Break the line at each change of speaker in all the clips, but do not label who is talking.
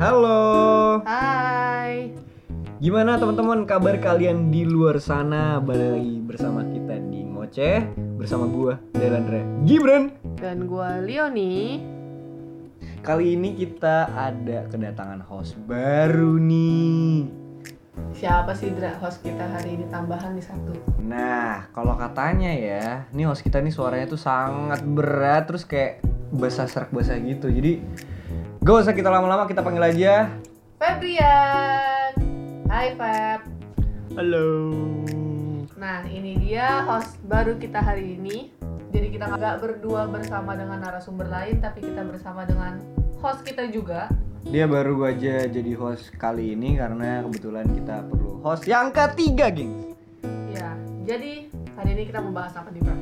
Halo,
Hai.
gimana teman-teman kabar kalian di luar sana? Balik lagi bersama kita di Ngoceh bersama gua Delandra Gibran.
Dan gua Leoni.
Kali ini kita ada kedatangan host baru nih.
Siapa sih Dra host kita hari ini, tambahan nih satu.
Nah, kalau katanya ya, nih host kita nih suaranya tuh sangat berat terus kayak basah serak basah gitu. Jadi gak usah kita lama-lama, kita panggil aja
Febrian. Hai Feb.
halo.
Nah ini dia host baru kita hari ini. Jadi kita nggak berdua bersama dengan narasumber lain, tapi kita bersama dengan host kita juga.
Dia baru aja jadi host kali ini karena kebetulan kita perlu host yang ketiga, geng.
Ya, jadi hari ini kita membahas apa nih Feb?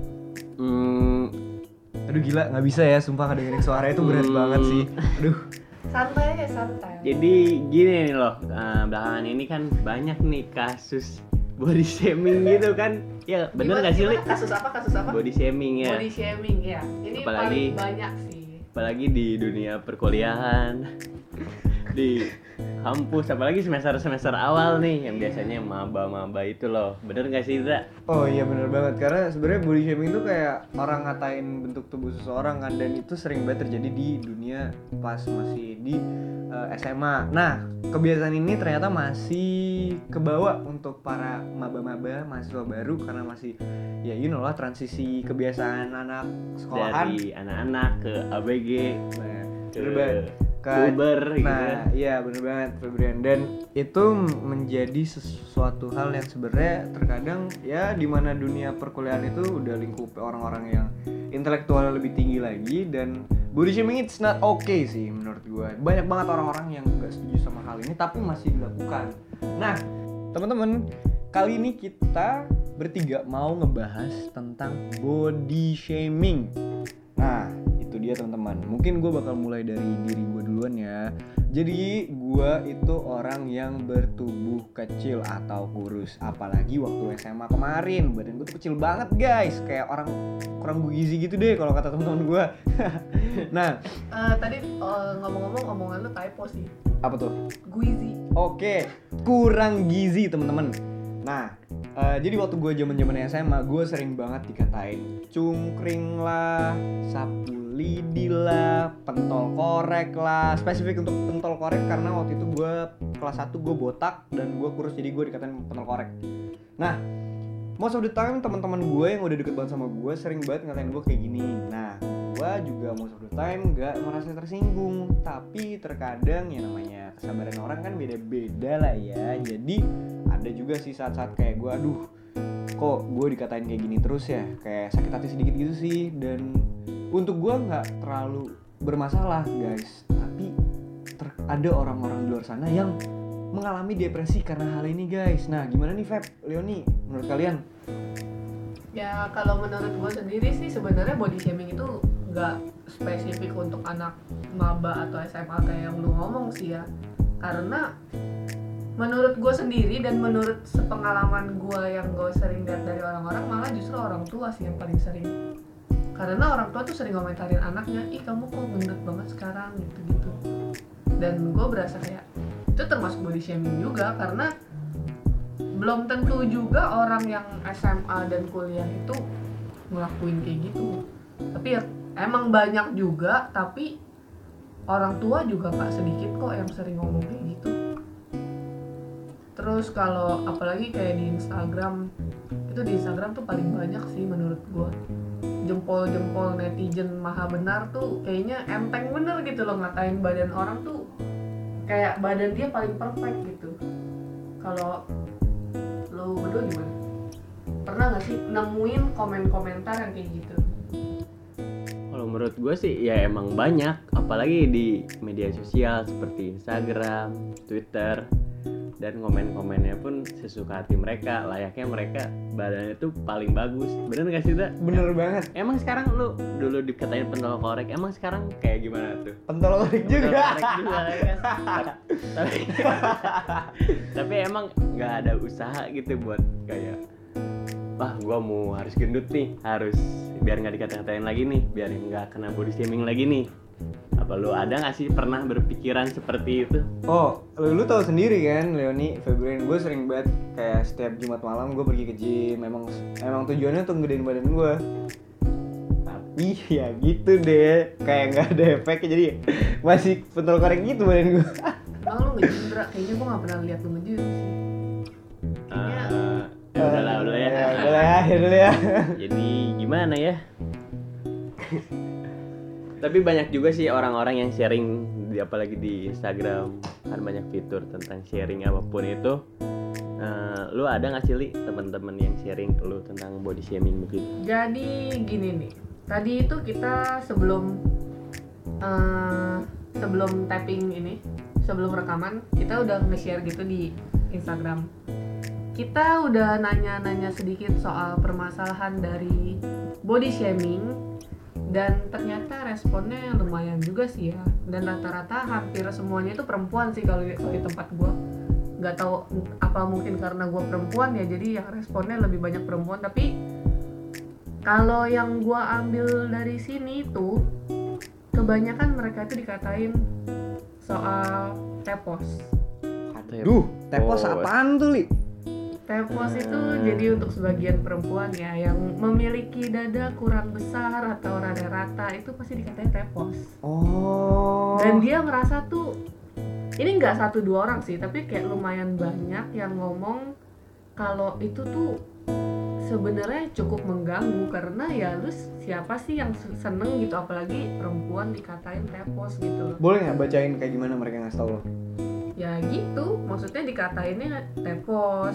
Aduh gila, nggak bisa ya, sumpah kedengerin suara itu berat banget sih. Aduh.
Santai aja, santai.
Jadi gini nih loh, belakangan ini kan banyak nih kasus body shaming gitu kan. Ya bener gak sih Li?
Kasus apa?
Body shaming ya.
Body shaming ya. Ini
Apalagi-
paling banyak sih.
Apalagi di dunia perkuliahan, di kampus, apalagi semester awal nih yang biasanya maba-maba itu loh. Bener gak sih Dra?
Oh iya bener banget, karena sebenarnya body shaming itu kayak orang ngatain bentuk tubuh seseorang kan, dan itu sering banget terjadi di dunia pas masih di SMA. Nah, kebiasaan ini ternyata masih kebawa untuk para maba-maba, mahasiswa baru, karena masih ya you know lah, transisi kebiasaan anak sekolahan.
Dari anak-anak ke ABG,
Nah,
ke
bener banget.
Uber gitu.
Nah, iya bener banget Febrian, dan itu menjadi sesuatu hal yang sebenarnya terkadang ya di mana dunia perkuliahan itu udah lingkup orang-orang yang intelektualnya lebih tinggi lagi, dan body shaming it's not okay sih menurut gua. Banyak banget orang-orang yang nggak setuju sama hal ini tapi masih dilakukan. Nah, teman-teman, kali ini kita bertiga mau ngebahas tentang body shaming. Nah, itu dia teman-teman. Mungkin gue bakal mulai dari diri gue duluan ya. Jadi gue itu orang yang bertubuh kecil atau kurus. Apalagi waktu SMA kemarin, badan gue tuh kecil banget guys. Kayak orang kurang bergizi gitu deh kalau kata teman-teman gue. Nah,
Tadi ngomong-ngomong omongan lu typo sih.
apa tuh?
Guizi.
Oke, kurang gizi teman-teman. Nah, jadi waktu gue zaman SMA, gue sering banget dikatain cungkring lah, sapu lidi lah, pentol korek lah. Spesifik untuk pentol korek karena waktu itu gue kelas 1 gue botak dan gue kurus, jadi gue dikatain pentol korek. Nah, most of the time teman-teman gue yang udah deket banget sama gue sering banget ngatain gue kayak gini. Nah, gue juga most of the time gak merasa tersinggung, tapi terkadang ya namanya kesabaran orang kan beda-beda lah ya. Jadi ada juga sih saat-saat kayak gue, aduh kok gue dikatain kayak gini terus ya, kayak sakit hati sedikit gitu sih. Dan untuk gue gak terlalu bermasalah guys, tapi ada orang-orang di luar sana yang mengalami depresi karena hal ini guys. Nah gimana nih Feb, Leoni, menurut kalian?
Ya kalau menurut gue sendiri sih sebenarnya body shaming itu nggak spesifik untuk anak maba atau SMA kayak yang lu ngomong sih ya. Karena menurut gue sendiri dan menurut sepengalaman gue yang gue sering lihat dari orang-orang, malah justru orang tua sih yang paling sering. Karena orang tua tuh sering komentarin anaknya, ih kamu kok gendut banget sekarang gitu-gitu. Dan gue berasa kayak itu termasuk body shaming juga, karena belum tentu juga orang yang SMA dan kuliah itu ngelakuin kayak gitu. Tapi ya emang banyak juga, tapi orang tua juga gak sedikit kok yang sering ngomong kayak gitu. Terus kalau apalagi kayak di Instagram, itu di Instagram tuh paling banyak sih menurut gue. Jempol-jempol netizen maha benar tuh kayaknya enteng bener gitu loh, ngatain badan orang tuh kayak badan dia paling perfect gitu. Kalau lo berdua gimana? Pernah gak sih nemuin komen-komentar yang kayak gitu?
Kalau menurut gue sih ya emang banyak, apalagi di media sosial seperti Instagram, Twitter, dan komen-komennya pun sesuka hati mereka, layaknya mereka badannya tuh paling bagus. Bener gak sih, Dra?
Bener banget.
Emang sekarang lu dulu dikatain pentol korek, emang sekarang kayak gimana tuh?
Pentol korek
Pentol
juga.
korek juga ya kan? Tapi emang nggak ada usaha gitu buat kayak, wah gua mau harus gendut nih, harus biar nggak dikata-katain lagi nih, biar nggak kena body shaming lagi nih. Apa lu ada nggak sih pernah berpikiran seperti itu?
Oh, lu tahu sendiri kan, Leoni, Febrian, gue sering banget kayak setiap Jumat malam gue pergi ke gym. Emang tujuannya untuk gedein badan gue. Tapi ya gitu deh, kayak nggak ada efeknya, jadi masih pentol korek gitu badan gue.
Emang lu nge-gym, Dra? Kayaknya gue gak pernah lihat lu nge-gym sih.
Ya udahlah ya.
Udah ya.
Jadi gimana ya? Tapi banyak juga sih orang-orang yang sharing, apalagi di Instagram kan banyak fitur tentang sharing apapun itu. Lu ada nggak sih Li teman-teman yang sharing lu tentang body shaming begitu?
Jadi gini nih, tadi itu kita sebelum tapping ini, sebelum rekaman kita udah nge-share gitu di Instagram. Kita udah nanya-nanya sedikit soal permasalahan dari body shaming. Dan ternyata responnya lumayan juga sih ya. Dan rata-rata hampir semuanya itu perempuan sih kalau di tempat gue. Gak tahu apa mungkin karena gue perempuan ya, jadi yang responnya lebih banyak perempuan. Tapi kalau yang gue ambil dari sini itu kebanyakan mereka itu dikatain soal tepos.
Aduh, tepos apaan tuh, Li?
Tepos itu jadi untuk sebagian perempuan ya yang memiliki dada kurang besar atau rada rata itu pasti dikatain tepos.
Oh.
Dan dia merasa tuh, ini nggak 1-2 orang sih, tapi kayak lumayan banyak yang ngomong kalau itu tuh sebenarnya cukup mengganggu karena ya lu siapa sih yang seneng gitu, apalagi perempuan dikatain tepos gitu.
Boleh nggak bacain kayak gimana mereka ngasih tau lo?
Ya gitu, maksudnya dikatainnya tepos,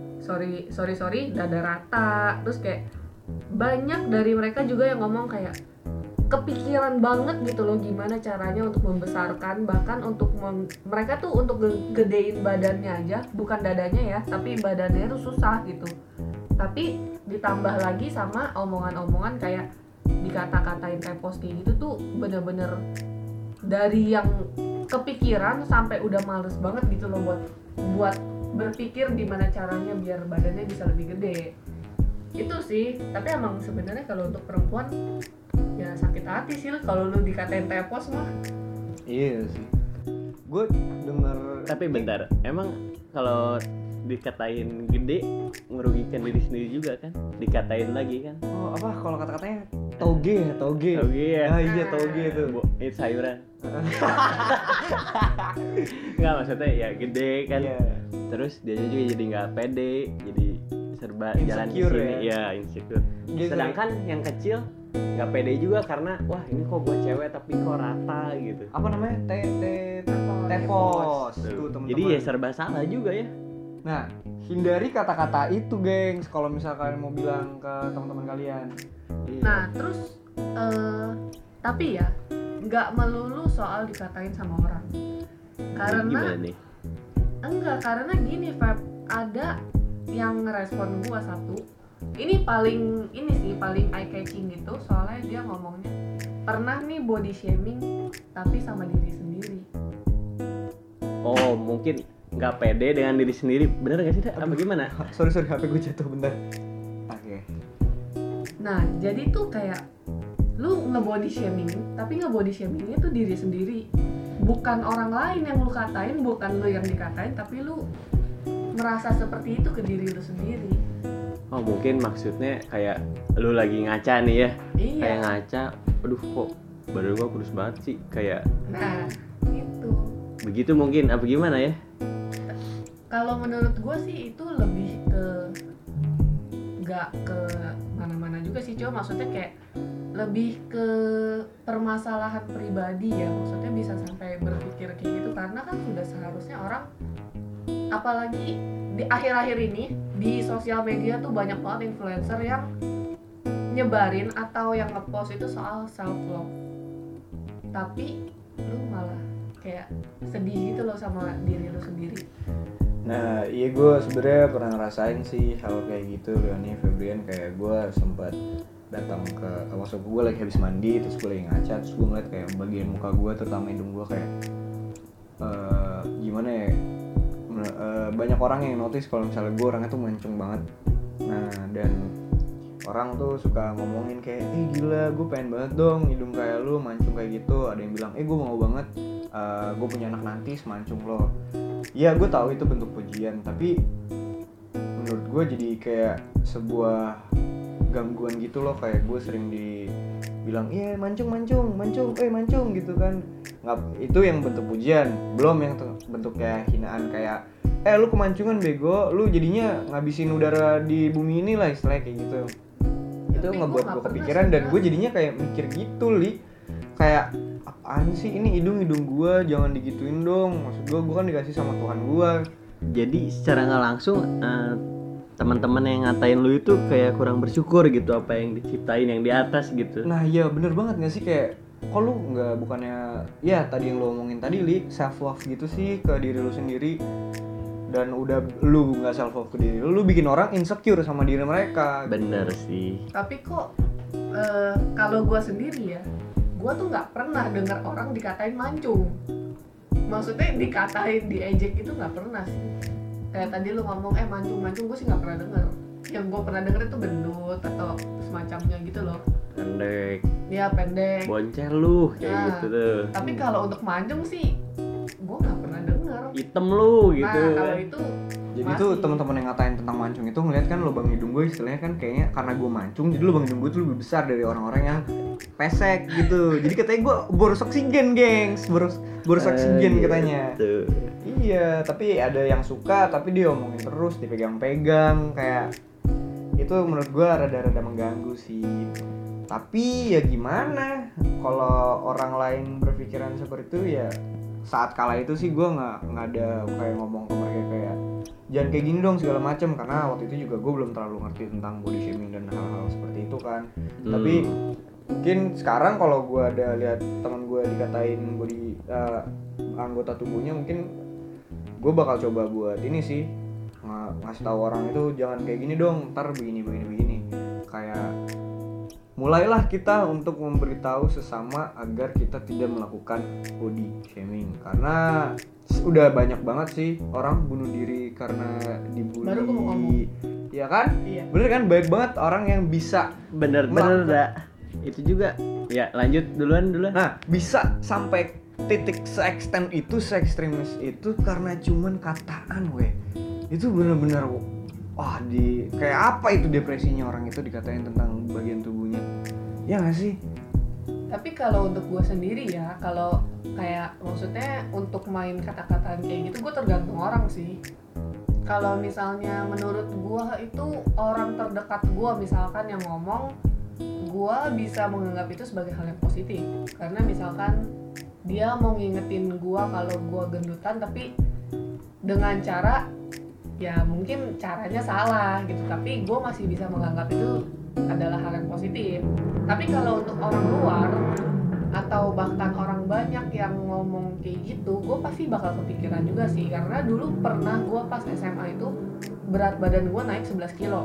sorry dada rata, terus kayak banyak dari mereka juga yang ngomong kayak kepikiran banget gitu loh gimana caranya untuk membesarkan, bahkan untuk mereka tuh untuk gedein badannya aja, bukan dadanya ya, tapi badannya tuh susah gitu. Tapi ditambah lagi sama omongan-omongan kayak dikata-katain tepos kayak gitu tuh bener-bener dari yang kepikiran sampai udah males banget gitu loh buat berpikir gimana caranya biar badannya bisa lebih gede. Itu sih, tapi emang sebenarnya kalau untuk perempuan ya sakit hati sih kalau lu dikatain tepos mah.
Iya sih. Gue denger.
Tapi bentar, emang kalau dikatain gede merugikan diri sendiri juga kan? Dikatain lagi kan?
Oh, apa kalau kata-katanya toge.
Toge ya.
Ah iya, toge itu.
Itu sayuran. Enggak, maksudnya ya gede kan.
Iya.
Terus dia juga jadi nggak pede, jadi serba jalan di
Insecure
sini ya insecure.
Gitu.
Sedangkan yang kecil nggak pede juga karena wah ini kok gue cewek tapi kok rata gitu.
Apa namanya? Tepos. Tuh, teman-teman.
Jadi ya serba salah juga ya.
Nah, hindari kata-kata itu, gengs, kalau misalkan mau bilang ke teman-teman kalian.
Nah terus tapi ya nggak melulu soal dikatain sama orang, karena
gimana nih?
enggak, karena gini Feb, ada yang ngerespon gua satu, ini paling eye catching gitu, soalnya dia ngomongnya pernah nih body shaming tapi sama diri sendiri.
Oh mungkin nggak pede dengan diri sendiri, bener nggak sih? Apa gimana?
Sorry HP gue jatuh bentar. Oke.
Nah jadi tuh kayak lu nge-body shaming, tapi nge-body shamingnya tuh diri sendiri, bukan orang lain yang lu katain, bukan lu yang dikatain, tapi lu merasa seperti itu ke diri lu sendiri.
Oh mungkin maksudnya kayak lu lagi ngaca nih ya.
Iya.
Kayak ngaca, aduh kok badan gua kurus banget sih, kayak
Nah itu
begitu mungkin, apa gimana ya?
kalau menurut gue sih itu lebih ke nggak ke mana-mana juga sih, cuma maksudnya kayak lebih ke permasalahan pribadi ya, maksudnya bisa sampai berpikir kayak gitu karena kan sudah seharusnya orang, apalagi di akhir-akhir ini di sosial media tuh banyak banget influencer yang nyebarin atau yang ngepost itu soal self love, tapi lu malah kayak sedih gitu loh sama diri lu sendiri.
Nah, iya gue sebenarnya pernah ngerasain sih hal kayak gitu, Leoni, Febrian, kayak gue sempat datang ke, maksud gue lagi habis mandi, terus gue lagi ngaca, terus gue ngeliat kayak bagian muka gue, terutama hidung gue kayak gimana ya, banyak orang yang notice kalau misalnya gue orangnya tuh mancung banget. Nah, dan orang tuh suka ngomongin kayak gila gue pengen banget dong hidung kayak lu, mancung kayak gitu. Ada yang bilang gue mau banget gue punya anak nanti semancung lo. Ya gue tahu itu bentuk pujian, tapi menurut gue jadi kayak sebuah gangguan gitu loh. Kayak gue sering dibilang mancung gitu kan. Nggak, itu yang bentuk pujian, belum yang bentuk kayak hinaan kayak lu kemancingan bego, lu jadinya ngabisin udara di bumi ini lah, istilahnya kayak gitu. Itu ngebuat gue kepikiran dan gue jadinya kayak mikir gitu kayak apaan sih ini hidung gue, jangan digituin dong. Maksud gue kan dikasih sama Tuhan gue.
Jadi secara nggak langsung teman-teman yang ngatain lu itu kayak kurang bersyukur gitu apa yang diciptain yang di atas gitu.
Nah iya bener banget nggak sih, kayak kok lu nggak, bukannya ya tadi yang lu omongin tadi self love gitu sih ke diri lu sendiri, dan udah lu nggak self love ke diri lu bikin orang insecure sama diri mereka.
Bener sih.
Tapi kok kalau gue sendiri ya, gue tuh nggak pernah dengar orang dikatain mancung. Maksudnya dikatain, diejek itu nggak pernah sih. Kayak tadi lu ngomong mancung, gue sih nggak pernah denger. Yang gue pernah denger itu gendut atau semacamnya gitu loh.
Pendek.
Iya pendek.
Boncel lu kayak gitu tuh.
Tapi kalau untuk mancung sih, gue nggak pernah denger.
Hitam lu gitu.
Nah kalau itu
jadi tuh teman-teman yang ngatain tentang mancung itu ngeliat kan lubang hidung gue istilahnya kan kayaknya karena gue mancung jadi lubang hidung gue tuh lebih besar dari orang-orang yang pesek gitu. Jadi katanya gue boros oksigen, gengs, boros oksigen katanya.
Gitu.
Iya, tapi ada yang suka tapi dia omongin terus, dipegang-pegang, kayak itu menurut gue rada-rada mengganggu sih. Tapi ya gimana, kalau orang lain berpikiran seperti itu ya saat kala itu sih gue nggak ada kayak ngomong ke mereka kayak jangan kayak gini dong segala macam, karena waktu itu juga gue belum terlalu ngerti tentang body shaming dan hal-hal seperti itu kan. Tapi mungkin sekarang kalau gue ada lihat teman gue dikatain body anggota tubuhnya, mungkin gue bakal coba buat ini sih, ngasih tahu orang itu jangan kayak gini dong, ntar begini. Kayak mulailah kita untuk memberitahu sesama agar kita tidak melakukan body shaming, karena udah banyak banget sih orang bunuh diri karena dibully.
Baru gue mau ngomong.
Iya kan?
Iya.
Bener kan, banyak banget orang yang bisa
Bener dah. Itu juga. Ya lanjut duluan.
Nah bisa sampai titik se-extend itu, se-ekstremis itu karena cuman kataan itu bener-bener kayak apa itu depresinya orang itu dikatain tentang bagian tubuhnya, ya nggak sih?
Tapi kalau untuk gue sendiri ya, kalau kayak maksudnya untuk main kata-kataan kayak gitu gue tergantung orang sih. Kalau misalnya menurut gue itu orang terdekat gue misalkan yang ngomong, gue bisa menganggap itu sebagai hal yang positif. Karena misalkan dia mau ngingetin gue kalau gue gendutan tapi dengan cara ya mungkin caranya salah gitu, tapi gue masih bisa menganggap itu adalah hal yang positif. Tapi kalau untuk orang luar atau bahkan orang banyak yang ngomong kayak gitu, gue pasti bakal kepikiran juga sih. Karena dulu pernah gue pas SMA itu berat badan gue naik 11 kilo.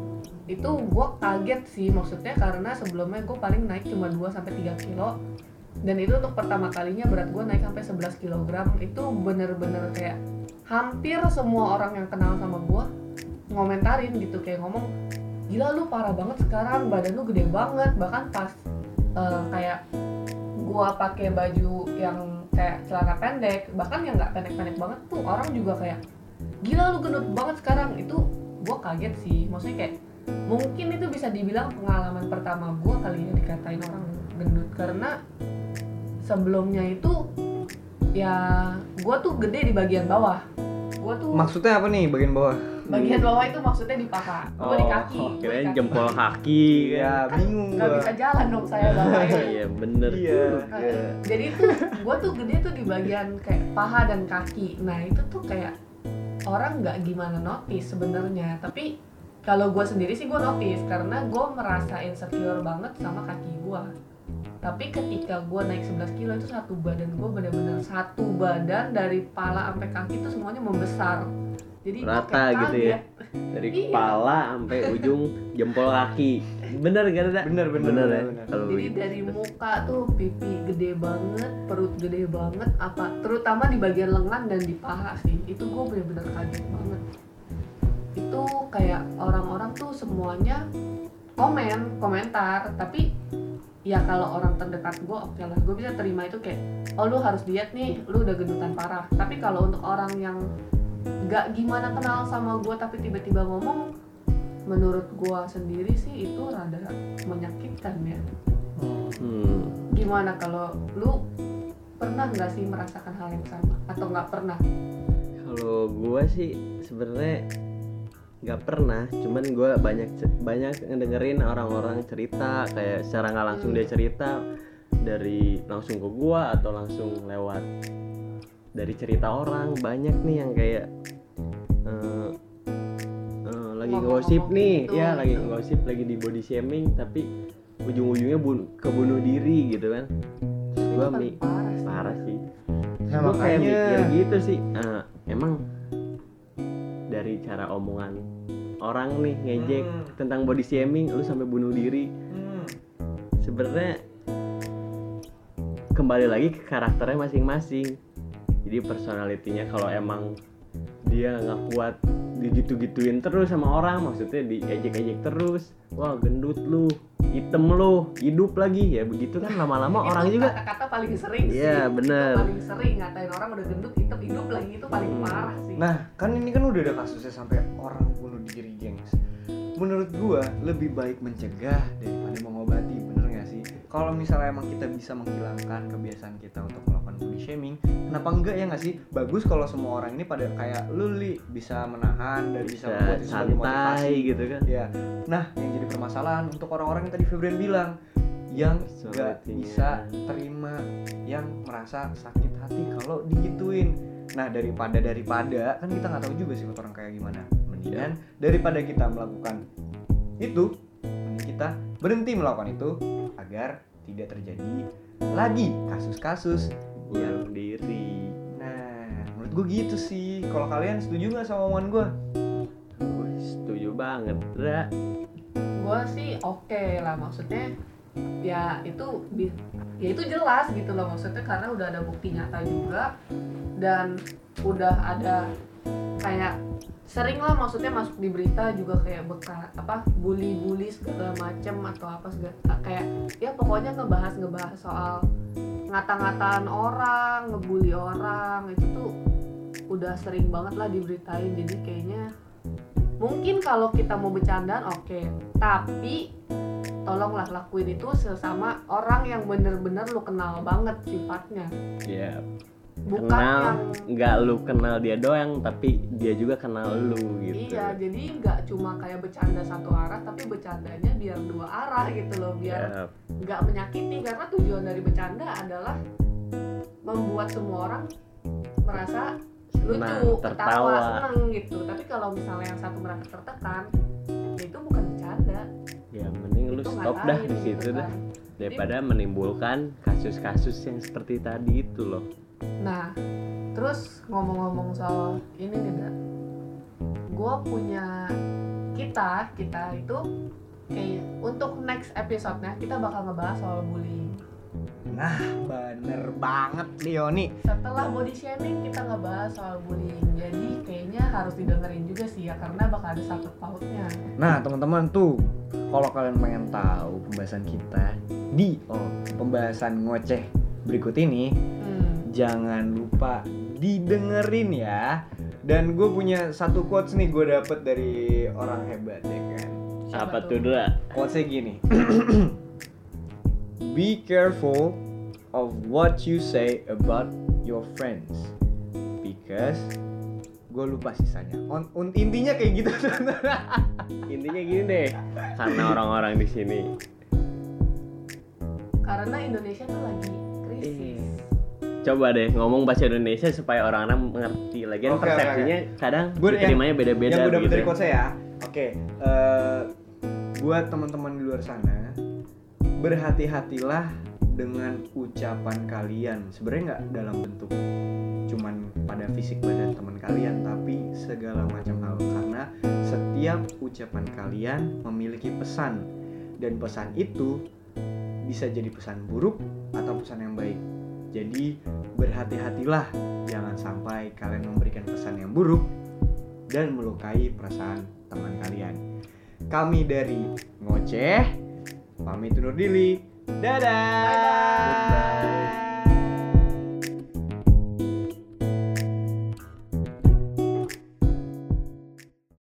Itu gue kaget sih, maksudnya karena sebelumnya gue paling naik cuma 2-3 kilo. Dan itu untuk pertama kalinya berat gue naik sampai 11 kg. Itu bener-bener kayak hampir semua orang yang kenal sama gue ngomentarin gitu, kayak ngomong gila lu parah banget sekarang, badan lu gede banget. Bahkan pas kayak gue pakai baju yang kayak celana pendek, bahkan yang nggak pendek-pendek banget tuh orang juga kayak gila lu gendut banget sekarang. Itu gue kaget sih, maksudnya kayak mungkin itu bisa dibilang pengalaman pertama gue kali ya dikatain orang gendut. Karena sebelumnya itu ya gue tuh gede di bagian bawah. Gue tuh
maksudnya apa nih bagian bawah?
Bagian bawah itu maksudnya di paha, gue di kaki.
Kirain jempol kaki.
Ya bingung
Gak bisa jalan dong saya bawahnya.
Iya bener.
Iya.
Jadi tuh gue tuh gede tuh di bagian kayak paha dan kaki. Nah itu tuh kayak orang nggak gimana notice sebenarnya. Tapi kalau gue sendiri sih gue notice karena gue merasa insecure banget sama kaki gue. Tapi ketika gue naik 11 kilo itu satu badan gue benar-benar satu badan dari kepala sampai kaki itu semuanya membesar. Jadi
rata gitu ya. Dari kepala sampai ujung jempol kaki. Bener gak ada?
Bener.
Ya.
Jadi dari muka tuh pipi gede banget, perut gede banget, apa terutama di bagian lengan dan di paha sih. Itu gue benar-benar kaget banget. Itu kayak orang-orang tuh semuanya komentar, tapi ya kalau orang terdekat gue oke lah, gue bisa terima itu kayak oh lu harus diet nih, lu udah gendutan parah. Tapi kalau untuk orang yang gak gimana kenal sama gue tapi tiba-tiba ngomong, menurut gue sendiri sih itu rada menyakitkan ya. Gimana kalau lu pernah nggak sih merasakan hal yang sama atau nggak pernah?
Kalau gue sih sebenarnya nggak pernah, cuman gue banyak ngedengerin orang-orang cerita kayak secara nggak langsung dia cerita dari langsung ke gue atau langsung lewat dari cerita orang. Banyak nih yang kayak lagi ngosip nih gitu, ya lagi ngosip, lagi di body shaming tapi ujung-ujungnya kebunuh diri gitu kan. Gue parah sih.
Nah,
gue kayak
makanya
mikir gitu sih, emang dari cara omongan orang nih ngejek tentang body shaming lu sampai bunuh diri. Sebenarnya kembali lagi ke karakternya masing-masing. Jadi personalitinya kalau emang dia nggak kuat digitu-gituin terus sama orang, maksudnya diejek-ejek terus, wah gendut lu, hitam lu, hidup lagi, ya begitu kan lama-lama orang juga.
Kata-kata paling sering sih.
Iya benar.
Paling sering ngatain orang udah gendut, hitam, hidup lagi, itu paling parah sih.
Nah kan ini kan udah ada kasusnya sampai orang bunuh diri, gengs. Menurut gua lebih baik mencegah daripada mengobati, bener nggak sih? Kalau misalnya emang kita bisa menghilangkan kebiasaan kita untuk melakukan body shaming, kenapa enggak ya nggak sih? Bagus kalau semua orang ini pada kayak lu bisa menahan dan bisa membuat itu sebagai motivasi
gitu kan.
Ya. Nah yang jadi permasalahan untuk orang-orang yang tadi Febrian bilang, yang nggak bisa terima, yang merasa sakit hati kalau digituin. Nah daripada kan kita nggak tahu juga sih orang kayak gimana. Mendingan daripada kita melakukan itu, mending kita berhenti melakukan itu agar tidak terjadi lagi kasus-kasus
bunuh diri.
Nah menurut gue gitu sih. Kalau kalian setuju nggak sama omongan gue?
Gue setuju banget, Ra.
Gue sih oke lah, maksudnya ya itu jelas gitu loh, maksudnya karena udah ada bukti nyata juga dan udah ada kayak sering lah, maksudnya masuk di berita juga kayak bully segala macem atau apa segala, kayak ya pokoknya ngebahas soal ngata-ngataan orang, ngebully orang, itu tuh udah sering banget lah diberitain. Jadi kayaknya mungkin kalau kita mau bercandaan oke, tapi tolonglah lakuin itu sesama orang yang bener-bener lu kenal banget sifatnya.
Iya.
Bukan
kenal,
yang
nggak lu kenal dia doang, tapi dia juga kenal lu gitu.
Iya, jadi nggak cuma kayak bercanda satu arah, tapi bercandanya biar dua arah gitu loh, biar nggak menyakiti. Karena tujuan dari bercanda adalah membuat semua orang merasa lucu, ketawa, seneng gitu. Tapi kalau misalnya yang satu merasa tertekan, ya itu bukan bercanda.
Ya mending lu stop dah di situ dah, daripada menimbulkan kasus-kasus yang seperti tadi itu loh.
Nah, terus ngomong-ngomong soal ini nih, Dra, gue punya kita itu kayak untuk next episode-nya kita bakal ngebahas soal bullying.
Nah, bener banget Leoni.
Setelah body shaming kita ngebahas soal bullying, jadi kayaknya harus didengerin juga sih ya, karena bakal ada sangkut pautnya.
Nah, teman-teman tuh, kalau kalian pengen tahu pembahasan kita di pembahasan ngoceh berikut ini, jangan lupa didengerin ya. Dan gue punya satu quotes nih gue dapet dari orang hebat ya kan.
Apa tuh Dra?
Quotesnya gini. Be careful of what you say about your friends, because gue lupa sisanya. Intinya kayak gitu.
Intinya gini deh, karena orang-orang di sini.
Karena Indonesia tuh lagi krisis.
Coba deh ngomong bahasa Indonesia supaya orang-orang mengerti. Lagian persepsinya kadang diterimanya beda-beda.
Yang gue dapet
gitu.
dari quotes saya, buat teman-teman di luar sana, berhati-hatilah dengan ucapan kalian. Sebenarnya nggak dalam bentuk cuman pada fisik badan teman kalian, tapi segala macam hal. Karena setiap ucapan kalian memiliki pesan, dan pesan itu bisa jadi pesan buruk atau pesan yang baik. Jadi berhati-hatilah, jangan sampai kalian memberikan pesan yang buruk dan melukai perasaan teman kalian. Kami dari Ngoceh pamit undur diri. Dadah.
Goodbye.